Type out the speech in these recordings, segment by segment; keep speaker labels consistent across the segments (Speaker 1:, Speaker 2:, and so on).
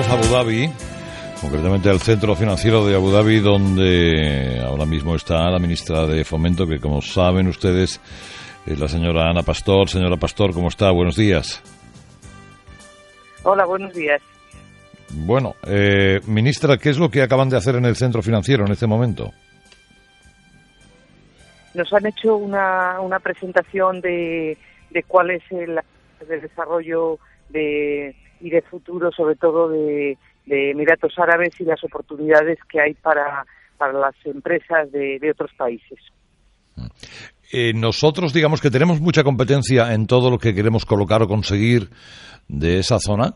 Speaker 1: a Abu Dhabi, concretamente al Centro Financiero de Abu Dhabi, donde ahora mismo está la ministra de Fomento, que como saben ustedes es la señora Ana Pastor. Señora Pastor, ¿cómo está? Buenos días.
Speaker 2: Hola, buenos días.
Speaker 1: Bueno, ministra, ¿qué es lo que acaban de hacer en el Centro Financiero en este momento?
Speaker 2: Nos han hecho una presentación de cuál es el desarrollo y de futuro, sobre todo de Emiratos Árabes, y las oportunidades que hay para las empresas de otros países.
Speaker 1: Nosotros, digamos que tenemos mucha competencia en todo lo que queremos colocar o conseguir de esa zona.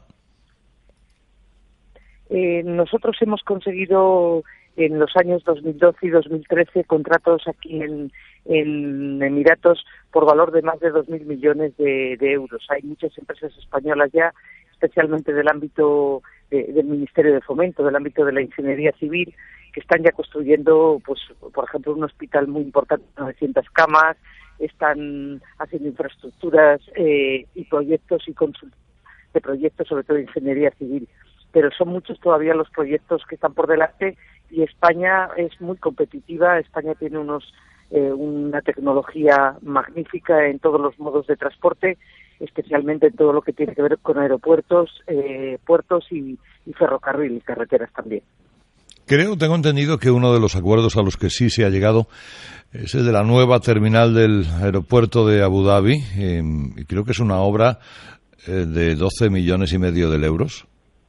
Speaker 2: Nosotros hemos conseguido en los años 2012 y 2013 contratos aquí en Emiratos por valor de más de 2.000 millones de euros. Hay muchas empresas españolas ya, especialmente del ámbito del Ministerio de Fomento, del ámbito de la ingeniería civil, que están ya construyendo, pues, por ejemplo, un hospital muy importante, 900 camas, están haciendo infraestructuras y proyectos y consultas de proyectos, sobre todo de ingeniería civil. Pero son muchos todavía los proyectos que están por delante, y España es muy competitiva. España tiene una tecnología magnífica en todos los modos de transporte, especialmente en todo lo que tiene que ver con aeropuertos, puertos y ferrocarril y carreteras también.
Speaker 1: Tengo entendido que uno de los acuerdos a los que sí se ha llegado es el de la nueva terminal del aeropuerto de Abu Dhabi, y creo que es una obra de 12,5 millones de euros.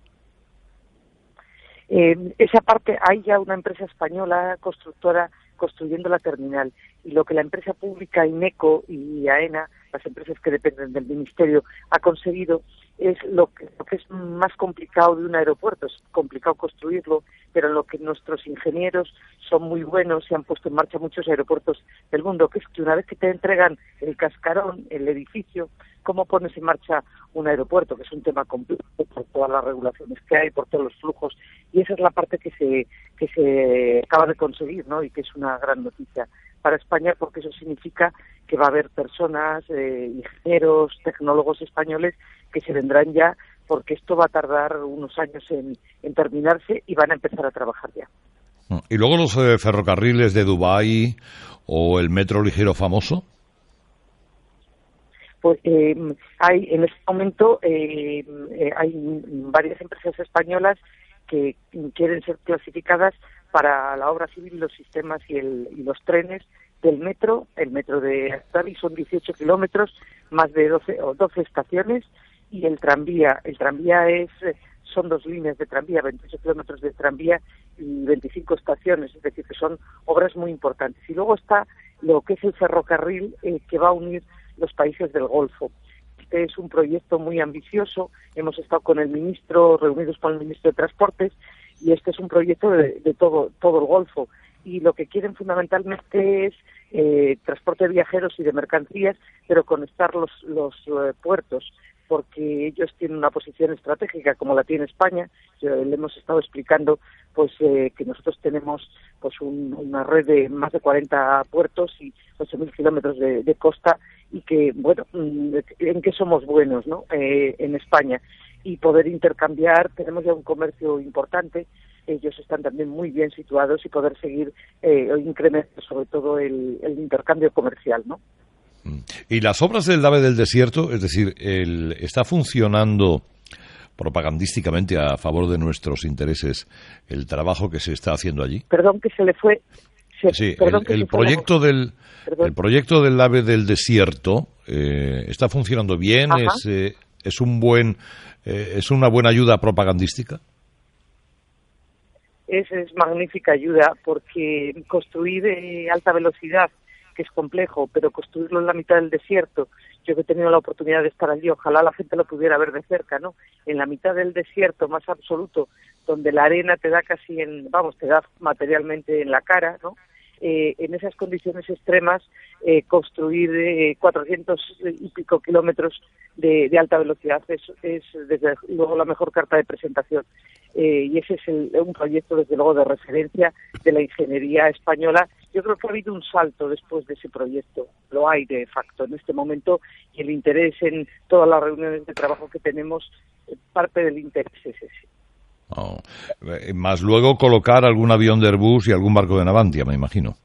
Speaker 2: Esa parte, hay ya una empresa española constructora construyendo la terminal, y lo que la empresa pública INECO y AENA, las empresas que dependen del Ministerio, ha conseguido es lo que es más complicado de un aeropuerto. Es complicado construirlo, pero en lo que nuestros ingenieros son muy buenos, se han puesto en marcha muchos aeropuertos del mundo, que es que una vez que te entregan el cascarón, el edificio, ¿cómo pones en marcha un aeropuerto? Que es un tema complejo por todas las regulaciones que hay, por todos los flujos, y esa es la parte que se acaba de conseguir, ¿no? Y que es una gran noticia para España, porque eso significa que va a haber personas, ingenieros, tecnólogos españoles que se vendrán ya, porque esto va a tardar unos años en terminarse, y van a empezar a trabajar ya.
Speaker 1: ¿Y luego los ferrocarriles de Dubái o el metro ligero famoso?
Speaker 2: Pues hay en este momento hay varias empresas españolas que quieren ser clasificadas para la obra civil, los sistemas y los trenes del metro. El metro de Abu Dhabi son 18 kilómetros, más de 12 estaciones, y el tranvía son 2 líneas de tranvía, 28 kilómetros de tranvía y 25 estaciones, es decir, que son obras muy importantes. Y luego está lo que es el ferrocarril que va a unir los países del Golfo. Este es un proyecto muy ambicioso. Hemos estado con el ministro, reunidos con el ministro de Transportes, y este es un proyecto de todo el Golfo. Y lo que quieren fundamentalmente es transporte de viajeros y de mercancías, pero conectar los puertos, porque ellos tienen una posición estratégica como la tiene España. Le hemos estado explicando pues que nosotros tenemos pues una red de más de 40 puertos y 8.000 kilómetros de costa, y que, bueno, en qué somos buenos, ¿no? En España, y poder intercambiar. Tenemos ya un comercio importante, ellos están también muy bien situados, y poder seguir incrementar sobre todo el intercambio comercial, ¿no?
Speaker 1: Y las obras del AVE del Desierto, es decir, ¿está funcionando propagandísticamente a favor de nuestros intereses el trabajo que se está haciendo allí?
Speaker 2: Perdón, que se le fue.
Speaker 1: El proyecto del AVE del Desierto está funcionando bien. Es una buena ayuda propagandística.
Speaker 2: Es magnífica ayuda, porque construir alta velocidad, que es complejo, pero construirlo en la mitad del desierto, yo que he tenido la oportunidad de estar allí, ojalá la gente lo pudiera ver de cerca, ¿no? En la mitad del desierto más absoluto, donde la arena te da te da materialmente en la cara, ¿no? En esas condiciones extremas, construir 400 y pico kilómetros de alta velocidad es desde luego la mejor carta de presentación. Y ese es un proyecto, desde luego, de referencia de la ingeniería española. Yo creo que ha habido un salto después de ese proyecto, lo hay de facto en este momento, y el interés en todas las reuniones de trabajo que tenemos, parte del interés es ese.
Speaker 1: Oh. Más luego colocar algún avión de Airbus y algún barco de Navantia, me imagino.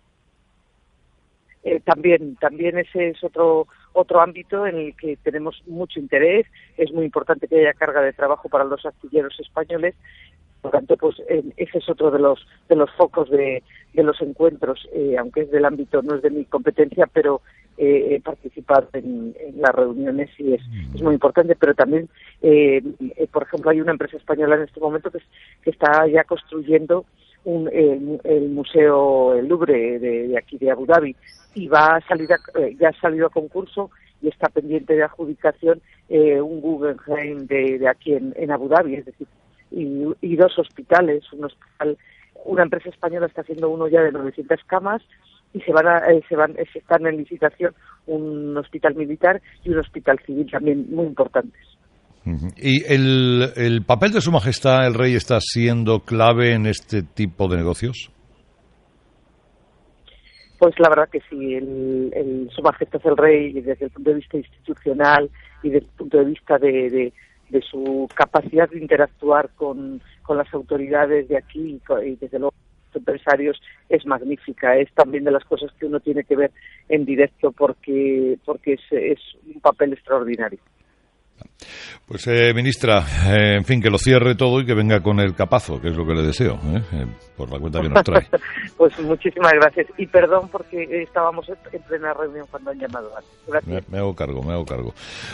Speaker 2: También ese es otro ámbito en el que tenemos mucho interés. Es muy importante que haya carga de trabajo para los astilleros españoles. Por tanto, pues ese es otro de los focos de los encuentros, aunque es del ámbito, no es de mi competencia, pero participar en las reuniones y es muy importante. Pero también, por ejemplo, hay una empresa española en este momento que está ya construyendo el Museo el Louvre de aquí de Abu Dhabi, y va a salir ya ha salido a concurso y está pendiente de adjudicación un Guggenheim de aquí en Abu Dhabi, es decir, y dos hospitales. Una empresa española está haciendo uno ya de 900 camas y se están en licitación un hospital militar y un hospital civil también muy importantes.
Speaker 1: ¿Y el papel de Su Majestad el Rey está siendo clave en este tipo de negocios?
Speaker 2: Pues la verdad que sí, Su Majestad el Rey, desde el punto de vista institucional y desde el punto de vista de su capacidad de interactuar con las autoridades de aquí y desde luego los empresarios, es magnífica. Es también de las cosas que uno tiene que ver en directo porque es un papel extraordinario.
Speaker 1: Pues ministra, en fin, que lo cierre todo y que venga con el capazo, que es lo que le deseo, por la cuenta que nos trae.
Speaker 2: Pues muchísimas gracias y perdón porque estábamos en plena reunión cuando han llamado antes. Gracias.
Speaker 1: Me hago cargo.